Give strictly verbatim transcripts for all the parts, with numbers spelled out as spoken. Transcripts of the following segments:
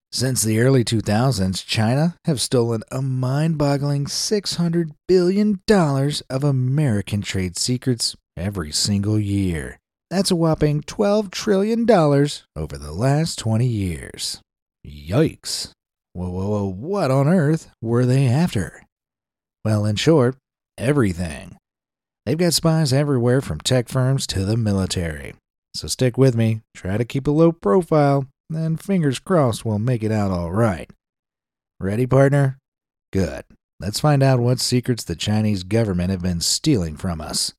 Since the early two thousands, China have stolen a mind-boggling six hundred billion dollars of American trade secrets every single year. That's a whopping twelve trillion dollars over the last twenty years. Yikes. Whoa, whoa, whoa, what on earth were they after? Well, in short, everything. They've got spies everywhere from tech firms to the military. So stick with me, try to keep a low profile, and fingers crossed we'll make it out all right. Ready, partner? Good. Let's find out what secrets the Chinese government have been stealing from us.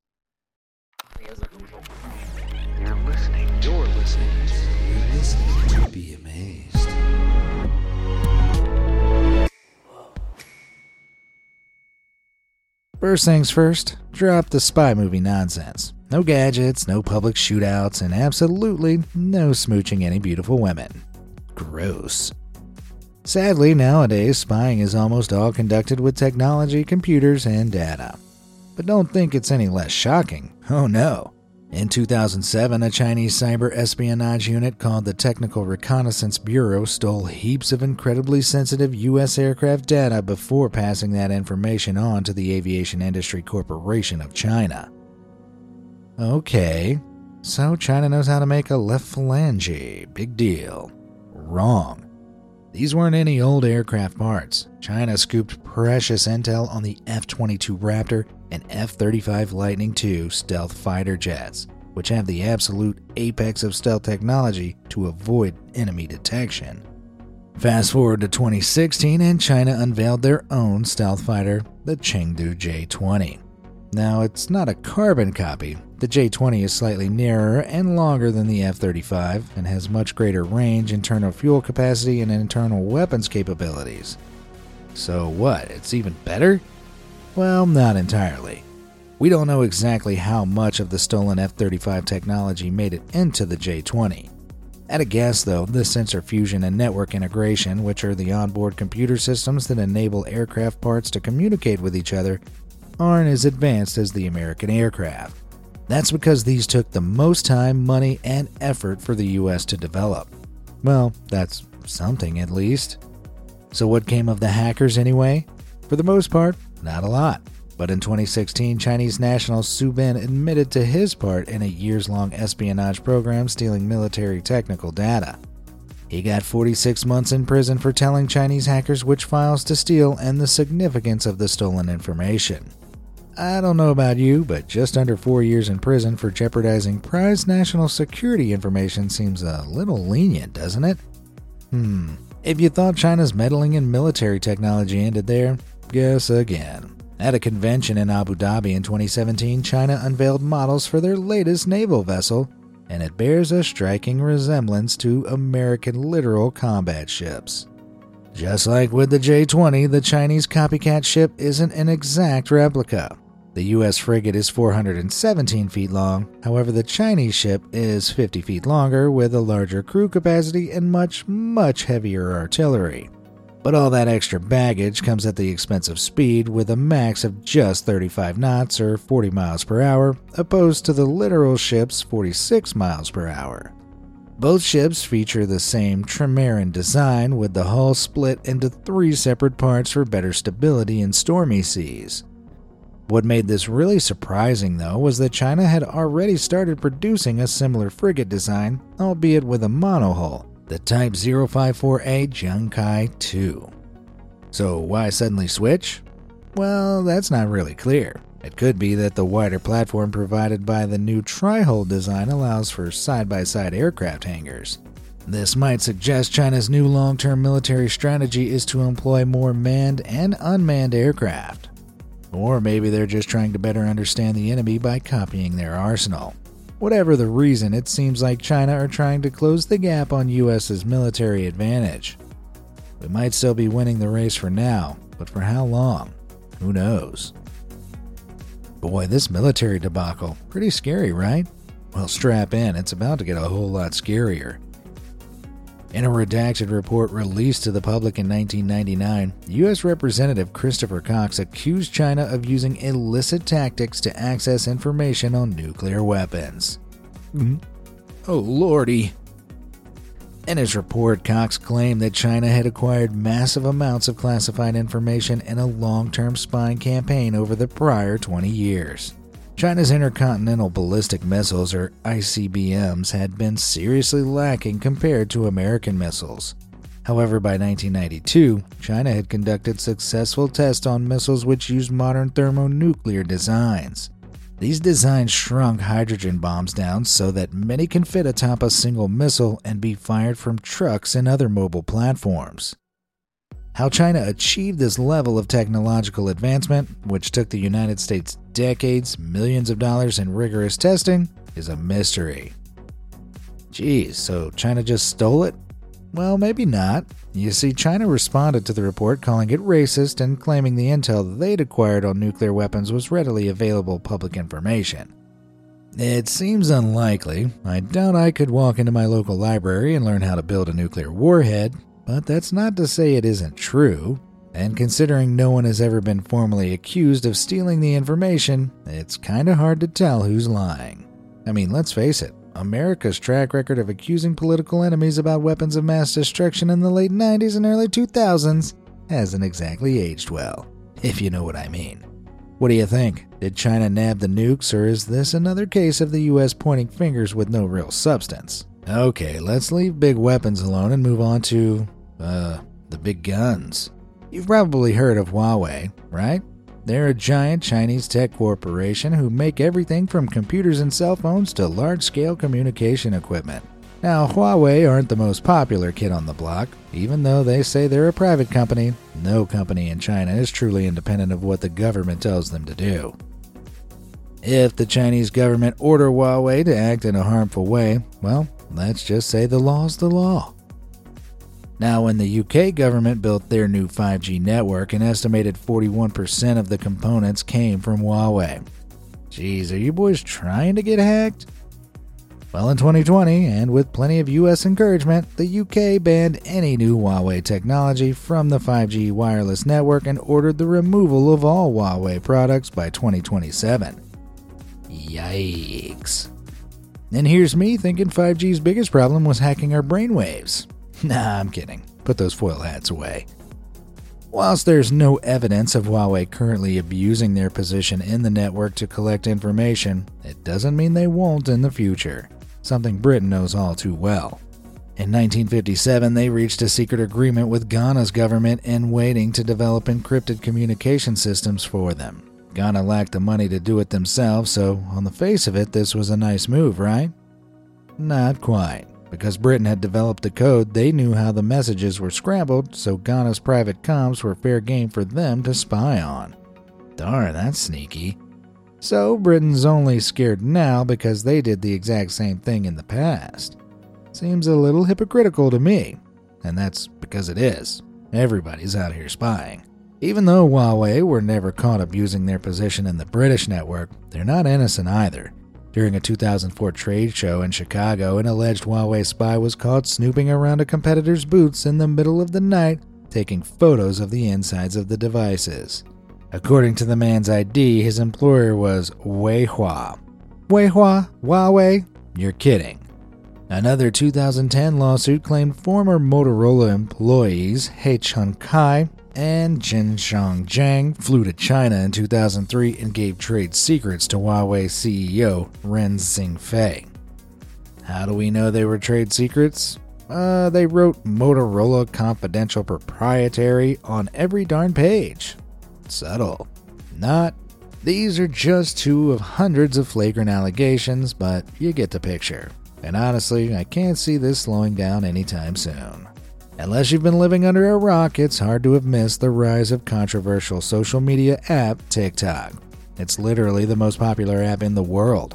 You're listening. You're listening. You're listening to Be Amazed. First things first, drop the spy movie nonsense. No gadgets, no public shootouts, and absolutely no smooching any beautiful women. Gross. Sadly, nowadays, spying is almost all conducted with technology, computers, and data. But don't think it's any less shocking. Oh no. In two thousand seven, a Chinese cyber espionage unit called the Technical Reconnaissance Bureau stole heaps of incredibly sensitive U S aircraft data before passing that information on to the Aviation Industry Corporation of China. Okay, so China knows how to make a left phalange. Big deal. Wrong. These weren't any old aircraft parts. China scooped precious intel on the F twenty-two Raptor and F thirty-five Lightning two stealth fighter jets, which have the absolute apex of stealth technology to avoid enemy detection. Fast forward to twenty sixteen, and China unveiled their own stealth fighter, the Chengdu J twenty. Now, it's not a carbon copy. The J twenty is slightly narrower and longer than the F thirty-five and has much greater range, internal fuel capacity, and internal weapons capabilities. So what, it's even better? Well, not entirely. We don't know exactly how much of the stolen F thirty-five technology made it into the J twenty. At a guess, though, the sensor fusion and network integration, which are the onboard computer systems that enable aircraft parts to communicate with each other, aren't as advanced as the American aircraft. That's because these took the most time, money, and effort for the U S to develop. Well, that's something at least. So what came of the hackers anyway? For the most part, not a lot. But in twenty sixteen, Chinese national Su Bin admitted to his part in a years-long espionage program stealing military technical data. He got forty-six months in prison for telling Chinese hackers which files to steal and the significance of the stolen information. I don't know about you, but just under four years in prison for jeopardizing prized national security information seems a little lenient, doesn't it? Hmm. If you thought China's meddling in military technology ended there, guess again. At a convention in Abu Dhabi in twenty seventeen, China unveiled models for their latest naval vessel, and it bears a striking resemblance to American littoral combat ships. Just like with the J twenty, the Chinese copycat ship isn't an exact replica. The U S frigate is four hundred seventeen feet long, however the Chinese ship is fifty feet longer with a larger crew capacity and much, much heavier artillery. But all that extra baggage comes at the expense of speed, with a max of just thirty-five knots or forty miles per hour, opposed to the littoral ship's forty-six miles per hour. Both ships feature the same trimaran design, with the hull split into three separate parts for better stability in stormy seas. What made this really surprising, though, was that China had already started producing a similar frigate design, albeit with a monohull, the Type zero five four A Zhengkai two. So why suddenly switch? Well, that's not really clear. It could be that the wider platform provided by the new tri-hull design allows for side-by-side aircraft hangars. This might suggest China's new long-term military strategy is to employ more manned and unmanned aircraft. Or maybe they're just trying to better understand the enemy by copying their arsenal. Whatever the reason, it seems like China are trying to close the gap on U S's military advantage. We might still be winning the race for now, but for how long? Who knows? Boy, this military debacle, pretty scary, right? Well, strap in, it's about to get a whole lot scarier. In a redacted report released to the public in nineteen ninety-nine, U S Representative Christopher Cox accused China of using illicit tactics to access information on nuclear weapons. Mm-hmm. Oh lordy. In his report, Cox claimed that China had acquired massive amounts of classified information in a long-term spying campaign over the prior twenty years. China's intercontinental ballistic missiles, or I C B Ms, had been seriously lacking compared to American missiles. However, by nineteen ninety-two, China had conducted successful tests on missiles which used modern thermonuclear designs. These designs shrunk hydrogen bombs down so that many can fit atop a single missile and be fired from trucks and other mobile platforms. How China achieved this level of technological advancement, which took the United States decades, millions of dollars, and rigorous testing, is a mystery. Geez, so China just stole it? Well, maybe not. You see, China responded to the report calling it racist and claiming the intel they'd acquired on nuclear weapons was readily available public information. It seems unlikely. I doubt I could walk into my local library and learn how to build a nuclear warhead, but that's not to say it isn't true. And considering no one has ever been formally accused of stealing the information, it's kinda hard to tell who's lying. I mean, let's face it. America's track record of accusing political enemies about weapons of mass destruction in the late nineties and early two thousands hasn't exactly aged well, if you know what I mean. What do you think? Did China nab the nukes, or is this another case of the U S pointing fingers with no real substance? Okay, let's leave big weapons alone and move on to, uh, the big guns. You've probably heard of Huawei, right? They're a giant Chinese tech corporation who make everything from computers and cell phones to large-scale communication equipment. Now, Huawei aren't the most popular kid on the block. Even though they say they're a private company, no company in China is truly independent of what the government tells them to do. If the Chinese government order Huawei to act in a harmful way, well, let's just say the law's the law. Now, when the U K government built their new five G network, an estimated forty-one percent of the components came from Huawei. Geez, are you boys trying to get hacked? Well, in twenty twenty, and with plenty of U S encouragement, the U K banned any new Huawei technology from the five G wireless network and ordered the removal of all Huawei products by twenty twenty-seven. Yikes. And here's me thinking five G's biggest problem was hacking our brainwaves. Nah, I'm kidding. Put those foil hats away. Whilst there's no evidence of Huawei currently abusing their position in the network to collect information, it doesn't mean they won't in the future, something Britain knows all too well. In nineteen fifty-seven, they reached a secret agreement with Ghana's government in waiting to develop encrypted communication systems for them. Ghana lacked the money to do it themselves, so on the face of it, this was a nice move, right? Not quite. Because Britain had developed the code, they knew how the messages were scrambled, so Ghana's private comms were fair game for them to spy on. Darn, that's sneaky. So Britain's only scared now because they did the exact same thing in the past. Seems a little hypocritical to me, and that's because it is. Everybody's out here spying. Even though Huawei were never caught abusing their position in the British network, they're not innocent either. During a two thousand four trade show in Chicago, an alleged Huawei spy was caught snooping around a competitor's booths in the middle of the night, taking photos of the insides of the devices. According to the man's I D, his employer was Weihua. Weihua? Huawei? You're kidding. Another two thousand ten lawsuit claimed former Motorola employees He Chun-kai and Jinsong Zhang flew to China in two thousand three and gave trade secrets to Huawei C E O Ren Xingfei. How do we know they were trade secrets? Uh, they wrote Motorola Confidential Proprietary on every darn page. Subtle. Not. These are just two of hundreds of flagrant allegations, but you get the picture. And honestly, I can't see this slowing down anytime soon. Unless you've been living under a rock, it's hard to have missed the rise of controversial social media app TikTok. It's literally the most popular app in the world.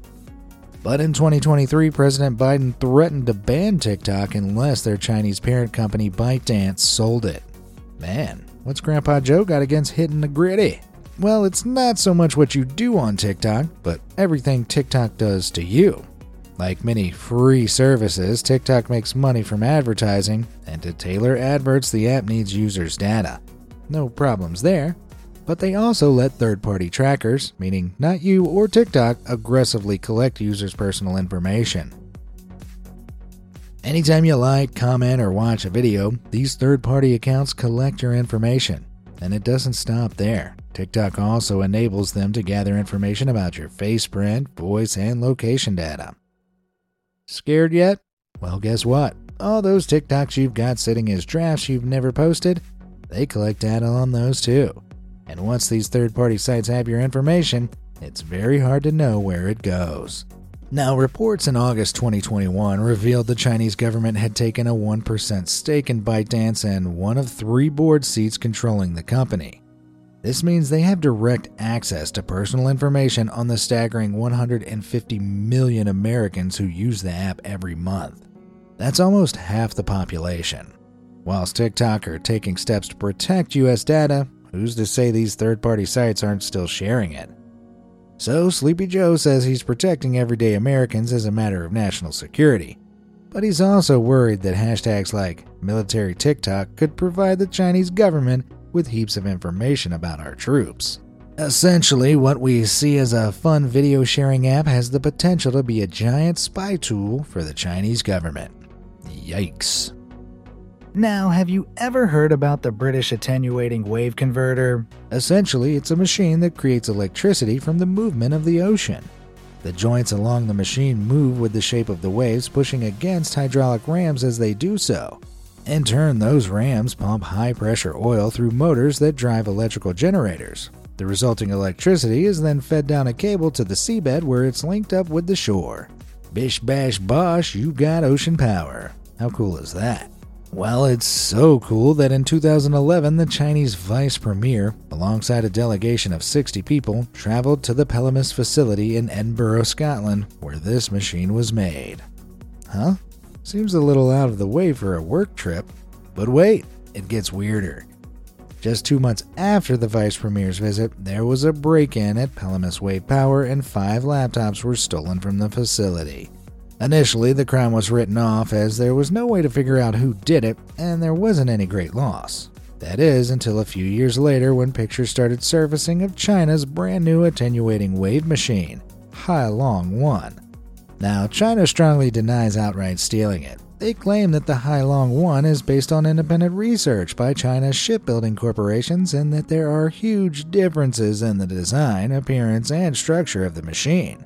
But in twenty twenty-three, President Biden threatened to ban TikTok unless their Chinese parent company ByteDance sold it. Man, what's Grandpa Joe got against hitting the gritty? Well, it's not so much what you do on TikTok, but everything TikTok does to you. Like many free services, TikTok makes money from advertising, and to tailor adverts, the app needs users' data. No problems there. But they also let third-party trackers, meaning not you or TikTok, aggressively collect users' personal information. Anytime you like, comment, or watch a video, these third-party accounts collect your information. And it doesn't stop there. TikTok also enables them to gather information about your face print, voice, and location data. Scared yet? Well, guess what? All those TikToks you've got sitting as drafts you've never posted, they collect data on those too. And once these third-party sites have your information, it's very hard to know where it goes. Now, reports in August twenty twenty-one revealed the Chinese government had taken a one percent stake in ByteDance and one of three board seats controlling the company. This means they have direct access to personal information on the staggering one hundred fifty million Americans who use the app every month. That's almost half the population. Whilst TikTok are taking steps to protect U S data, who's to say these third-party sites aren't still sharing it? So Sleepy Joe says he's protecting everyday Americans as a matter of national security. But he's also worried that hashtags like military TikTok could provide the Chinese government with heaps of information about our troops. Essentially, what we see as a fun video sharing app has the potential to be a giant spy tool for the Chinese government. Yikes. Now, have you ever heard about the British attenuating wave converter? Essentially, it's a machine that creates electricity from the movement of the ocean. The joints along the machine move with the shape of the waves, pushing against hydraulic rams as they do so. In turn, those rams pump high-pressure oil through motors that drive electrical generators. The resulting electricity is then fed down a cable to the seabed where it's linked up with the shore. Bish bash bosh, you got ocean power. How cool is that? Well, it's so cool that in two thousand eleven, the Chinese vice premier, alongside a delegation of sixty people, traveled to the Pelamis facility in Edinburgh, Scotland, where this machine was made. Huh? Seems a little out of the way for a work trip. But wait, it gets weirder. Just two months after the vice premier's visit, there was a break-in at Pelamis Wave Power and five laptops were stolen from the facility. Initially, the crime was written off as there was no way to figure out who did it, and there wasn't any great loss. That is, until a few years later when pictures started surfacing of China's brand new attenuating wave machine, Hailong one. Now, China strongly denies outright stealing it. They claim that the Hailong one is based on independent research by China's shipbuilding corporations and that there are huge differences in the design, appearance, and structure of the machine.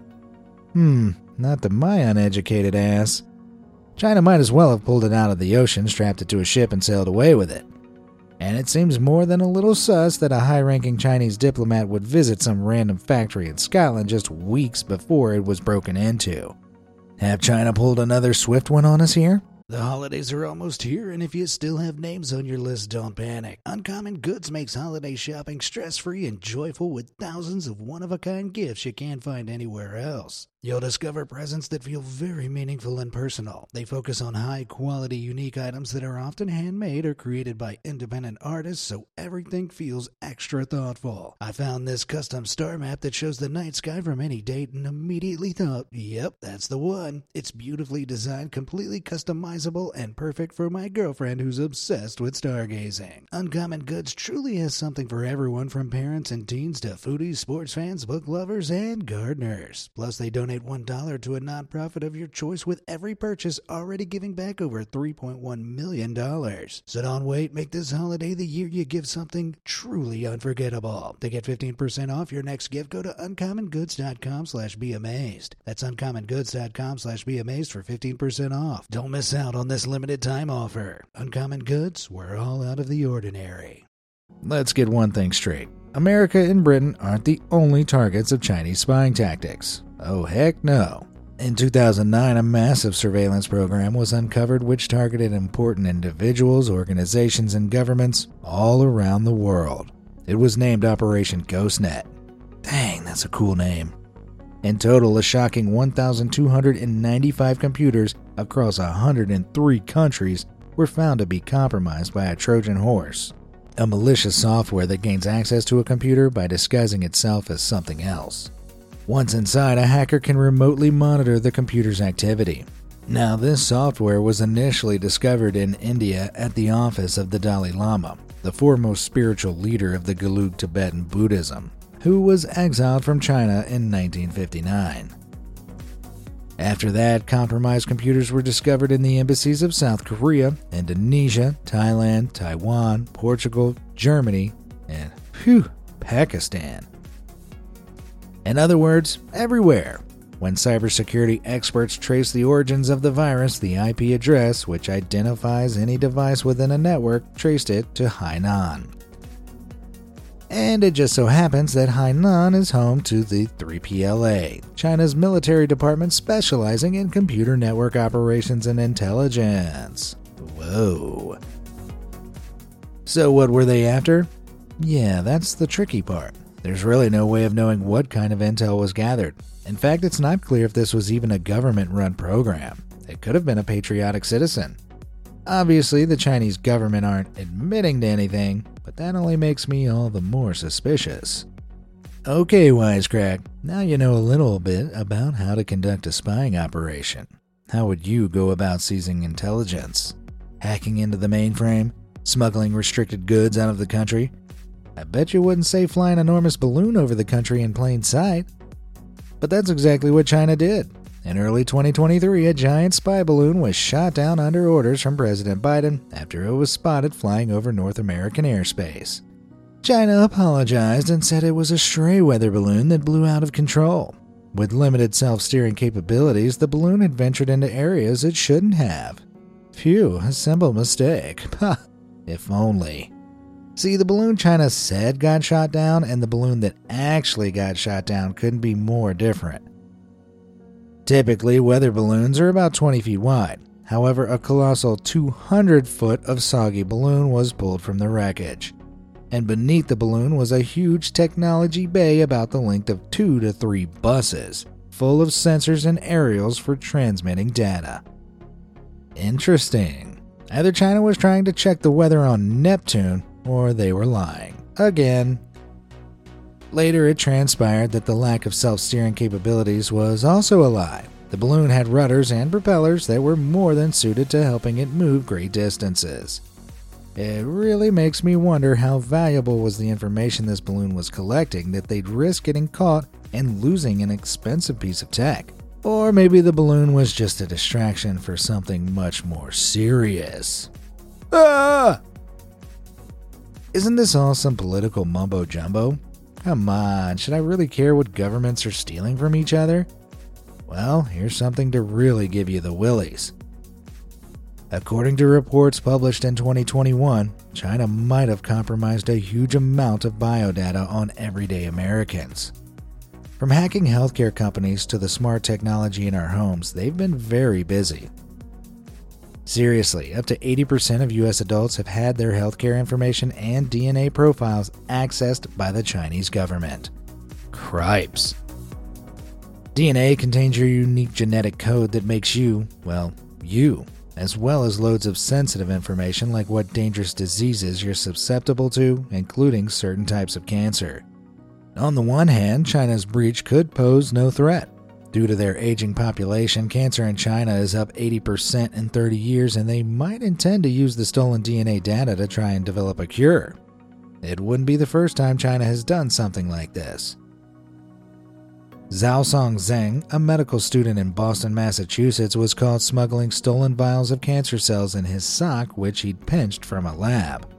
Hmm. Not to my uneducated ass. China might as well have pulled it out of the ocean, strapped it to a ship, and sailed away with it. And it seems more than a little sus that a high-ranking Chinese diplomat would visit some random factory in Scotland just weeks before it was broken into. Have China pulled another swift one on us here? The holidays are almost here, and if you still have names on your list, don't panic. Uncommon Goods makes holiday shopping stress-free and joyful with thousands of one-of-a-kind gifts you can't find anywhere else. You'll discover presents that feel very meaningful and personal. They focus on high-quality, unique items that are often handmade or created by independent artists, so everything feels extra thoughtful. I found this custom star map that shows the night sky from any date and immediately thought, yep, that's the one. It's beautifully designed, completely customizable, and perfect for my girlfriend who's obsessed with stargazing. Uncommon Goods truly has something for everyone, from parents and teens to foodies, sports fans, book lovers, and gardeners. Plus, they donate one dollar to a nonprofit of your choice with every purchase, already giving back over three point one million dollars. So don't wait, make this holiday the year you give something truly unforgettable. To get fifteen percent off your next gift, go to uncommongoods.com slash be amazed. That's uncommongoods.com slash be amazed for fifteen percent off. Don't miss out on this limited time offer. Uncommon Goods, we're all out of the ordinary. Let's get one thing straight. America and Britain aren't the only targets of Chinese spying tactics. Oh, heck no. In two thousand nine, a massive surveillance program was uncovered which targeted important individuals, organizations, and governments all around the world. It was named Operation GhostNet. Dang, that's a cool name. In total, a shocking one thousand two hundred ninety-five computers across one hundred three countries were found to be compromised by a Trojan horse, a malicious software that gains access to a computer by disguising itself as something else. Once inside, a hacker can remotely monitor the computer's activity. Now, this software was initially discovered in India at the office of the Dalai Lama, the foremost spiritual leader of the Gelug Tibetan Buddhism, who was exiled from China in nineteen fifty-nine. After that, compromised computers were discovered in the embassies of South Korea, Indonesia, Thailand, Taiwan, Portugal, Germany, and, phew, Pakistan. In other words, everywhere. When cybersecurity experts traced the origins of the virus, the I P address, which identifies any device within a network, traced it to Hainan. And it just so happens that Hainan is home to the three P L A, China's military department specializing in computer network operations and intelligence. Whoa. So what were they after? Yeah, that's the tricky part. There's really no way of knowing what kind of intel was gathered. In fact, it's not clear if this was even a government-run program. It could have been a patriotic citizen. Obviously, the Chinese government aren't admitting to anything, but that only makes me all the more suspicious. Okay, Wisecrack, now you know a little bit about how to conduct a spying operation. How would you go about seizing intelligence? Hacking into the mainframe? Smuggling restricted goods out of the country? I bet you wouldn't say fly an enormous balloon over the country in plain sight. But that's exactly what China did. In early twenty twenty-three, a giant spy balloon was shot down under orders from President Biden after it was spotted flying over North American airspace. China apologized and said it was a stray weather balloon that blew out of control. With limited self-steering capabilities, the balloon had ventured into areas it shouldn't have. Phew, a simple mistake. Ha, if only. See, the balloon China said got shot down and the balloon that actually got shot down couldn't be more different. Typically, weather balloons are about twenty feet wide. However, a colossal two hundred foot of soggy balloon was pulled from the wreckage. And beneath the balloon was a huge technology bay about the length of two to three buses, full of sensors and aerials for transmitting data. Interesting. Either China was trying to check the weather on Neptune, or they were lying. Again. Later, it transpired that the lack of self-steering capabilities was also a lie. The balloon had rudders and propellers that were more than suited to helping it move great distances. It really makes me wonder how valuable was the information this balloon was collecting that they'd risk getting caught and losing an expensive piece of tech. Or maybe the balloon was just a distraction for something much more serious. Ah! Isn't this all some political mumbo-jumbo? Come on, should I really care what governments are stealing from each other? Well, here's something to really give you the willies. According to reports published in twenty twenty-one, China might have compromised a huge amount of biodata on everyday Americans. From hacking healthcare companies to the smart technology in our homes, they've been very busy. Seriously, up to eighty percent of U S adults have had their healthcare information and D N A profiles accessed by the Chinese government. Cripes. D N A contains your unique genetic code that makes you, well, you, as well as loads of sensitive information like what dangerous diseases you're susceptible to, including certain types of cancer. On the one hand, China's breach could pose no threat. Due to their aging population, cancer in China is up eighty percent in thirty years, and they might intend to use the stolen D N A data to try and develop a cure. It wouldn't be the first time China has done something like this. Zhaosong Zheng, a medical student in Boston, Massachusetts, was caught smuggling stolen vials of cancer cells in his sock, which he'd pinched from a lab.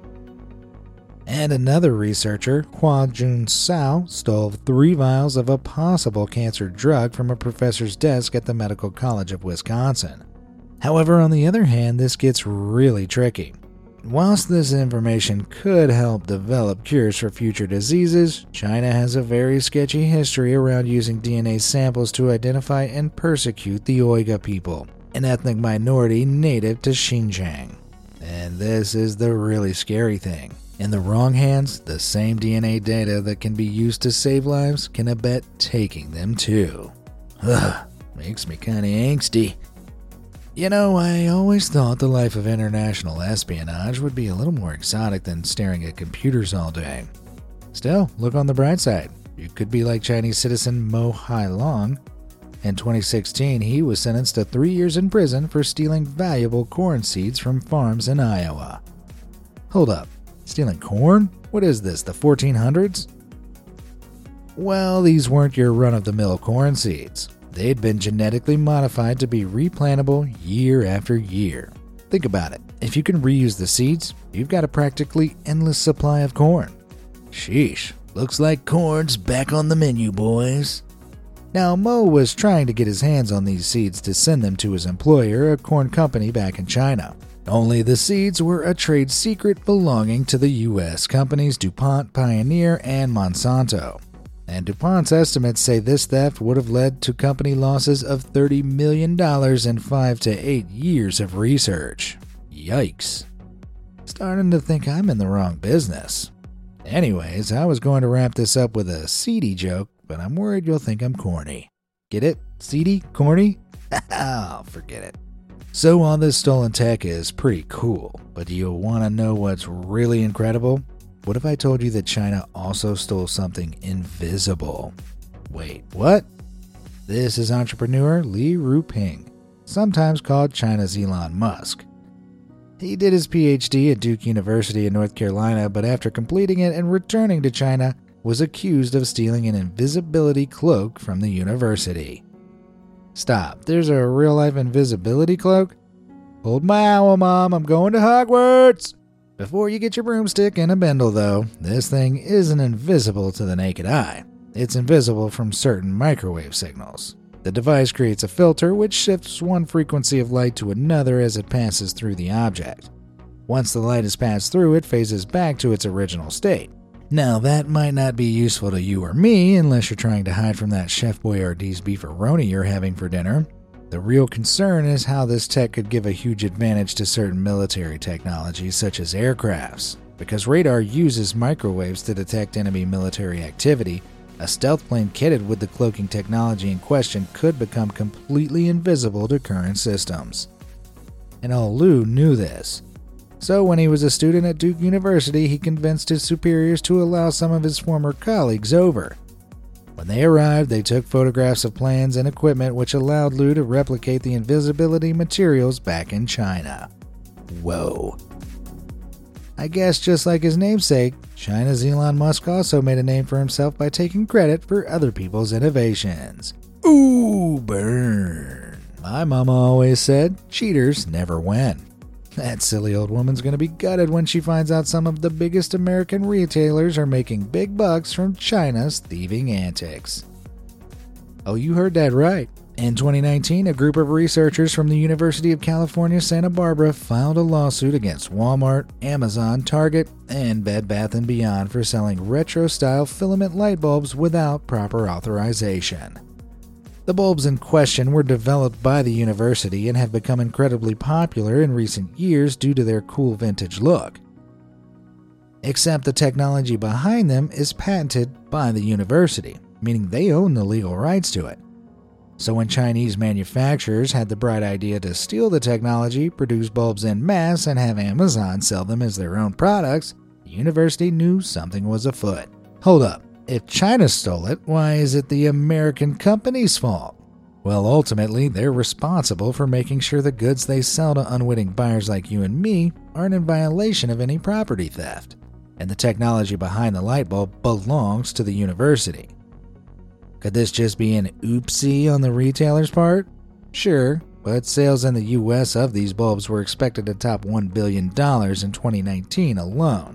And another researcher, Hua Jun Sao, stole three vials of a possible cancer drug from a professor's desk at the Medical College of Wisconsin. However, on the other hand, this gets really tricky. Whilst this information could help develop cures for future diseases, China has a very sketchy history around using D N A samples to identify and persecute the Uyghur people, an ethnic minority native to Xinjiang. And this is the really scary thing. In the wrong hands, the same D N A data that can be used to save lives can abet taking them too. Ugh, makes me kinda angsty. You know, I always thought the life of international espionage would be a little more exotic than staring at computers all day. Still, look on the bright side. You could be like Chinese citizen Mo Hailong. In twenty sixteen, he was sentenced to three years in prison for stealing valuable corn seeds from farms in Iowa. Hold up, stealing corn? What is this, the fourteen hundreds? Well, these weren't your run-of-the-mill corn seeds. They'd been genetically modified to be replantable year after year. Think about it. If you can reuse the seeds, you've got a practically endless supply of corn. Sheesh, looks like corn's back on the menu, boys. Now, Mo was trying to get his hands on these seeds to send them to his employer, a corn company back in China. Only the seeds were a trade secret belonging to the U S companies DuPont, Pioneer, and Monsanto. And DuPont's estimates say this theft would have led to company losses of thirty million dollars in five to eight years of research. Yikes. Starting to think I'm in the wrong business. Anyways, I was going to wrap this up with a seedy joke, but I'm worried you'll think I'm corny. Get it? Seedy? Corny? Oh, forget it. So all this stolen tech is pretty cool, but do you want to know what's really incredible? What if I told you that China also stole something invisible? Wait, what? This is entrepreneur Li Ruping, sometimes called China's Elon Musk. He did his P H D at Duke University in North Carolina, but after completing it and returning to China, was accused of stealing an invisibility cloak from the university. Stop, there's a real-life invisibility cloak? Hold my owl, Mom, I'm going to Hogwarts! Before you get your broomstick and a bindle, though, this thing isn't invisible to the naked eye. It's invisible from certain microwave signals. The device creates a filter which shifts one frequency of light to another as it passes through the object. Once the light has passed through, it phases back to its original state. Now, that might not be useful to you or me unless you're trying to hide from that Chef Boyardee's beefaroni you're having for dinner. The real concern is how this tech could give a huge advantage to certain military technologies such as aircrafts. Because radar uses microwaves to detect enemy military activity, a stealth plane kitted with the cloaking technology in question could become completely invisible to current systems. And old Lou knew this. So when he was a student at Duke University, he convinced his superiors to allow some of his former colleagues over. When they arrived, they took photographs of plans and equipment which allowed Lou to replicate the invisibility materials back in China. Whoa. I guess just like his namesake, China's Elon Musk also made a name for himself by taking credit for other people's innovations. Ooh, burn. My mama always said, cheaters never win. That silly old woman's going to be gutted when she finds out some of the biggest American retailers are making big bucks from China's thieving antics. Oh, you heard that right. In twenty nineteen, a group of researchers from the University of California, Santa Barbara filed a lawsuit against Walmart, Amazon, Target, and Bed Bath and Beyond for selling retro-style filament light bulbs without proper authorization. The bulbs in question were developed by the university and have become incredibly popular in recent years due to their cool vintage look. Except the technology behind them is patented by the university, meaning they own the legal rights to it. So when Chinese manufacturers had the bright idea to steal the technology, produce bulbs en masse, and have Amazon sell them as their own products, the university knew something was afoot. Hold up. If China stole it, why is it the American company's fault? Well, ultimately, they're responsible for making sure the goods they sell to unwitting buyers like you and me aren't in violation of any property theft. And the technology behind the light bulb belongs to the university. Could this just be an oopsie on the retailer's part? Sure, but sales in the U S of these bulbs were expected to top one billion dollars in twenty nineteen alone.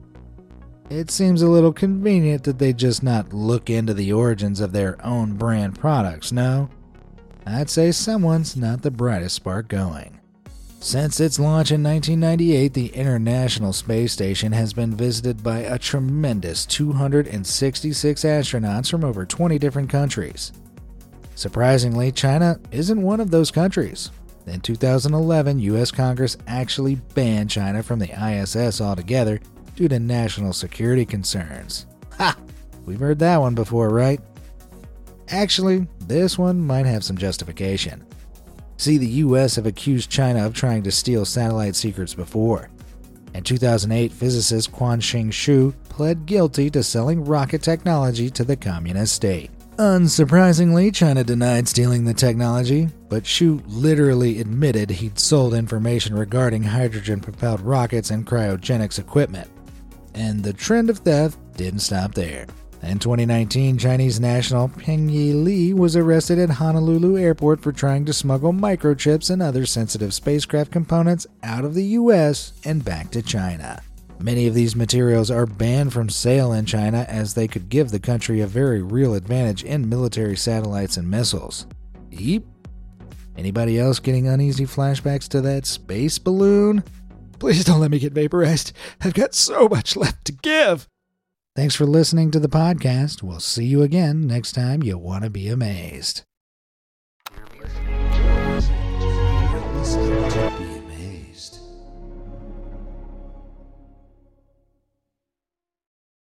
It seems a little convenient that they just not look into the origins of their own brand products, no? I'd say someone's not the brightest spark going. Since its launch in nineteen ninety-eight, the International Space Station has been visited by a tremendous two hundred sixty-six astronauts from over twenty different countries. Surprisingly, China isn't one of those countries. In two thousand eleven, U S Congress actually banned China from the I S S altogether due to national security concerns. Ha! We've heard that one before, right? Actually, this one might have some justification. See, the U S have accused China of trying to steal satellite secrets before. In two thousand eight, physicist Quansheng Xu pled guilty to selling rocket technology to the communist state. Unsurprisingly, China denied stealing the technology, but Xu literally admitted he'd sold information regarding hydrogen-propelled rockets and cryogenics equipment. And the trend of theft didn't stop there. In twenty nineteen, Chinese national Peng Yi Li was arrested at Honolulu Airport for trying to smuggle microchips and other sensitive spacecraft components out of the U S and back to China. Many of these materials are banned from sale in China as they could give the country a very real advantage in military satellites and missiles. Yeep. Anybody else getting uneasy flashbacks to that space balloon? Please don't let me get vaporized. I've got so much left to give. Thanks for listening to the podcast. We'll see you again next time you want to be amazed.